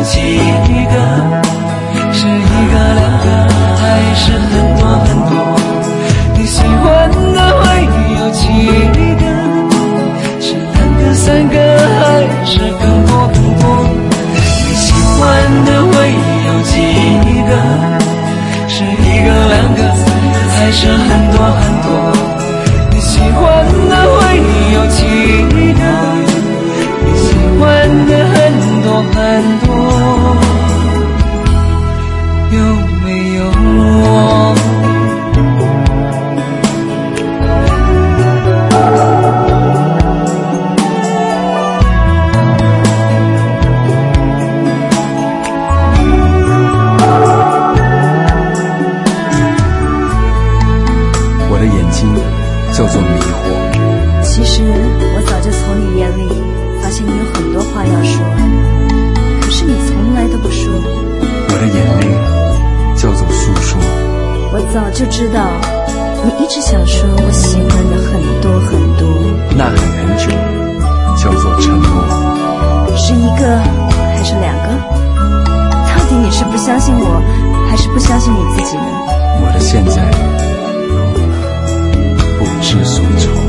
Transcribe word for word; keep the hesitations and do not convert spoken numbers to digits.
几个？是一个两个，还是很多很多？你喜欢的会有几个？是两个三个，还是更多更多？你喜欢的会有几个？是一个两个，还是很多很多？你喜欢的会有几个？你喜欢的很多很多，有没有我？ 我的眼睛叫做迷惑。 其实我早就从你眼里发现你有很多话要说，可是你从来都不说。 我的眼泪叫做诉说。 我早就知道你一直想说我喜欢的很多很多。 呐喊很久，叫做沉默。 是一个还是两个？到底你是不相信我，还是不相信你自己呢？ 我的现在不知所措。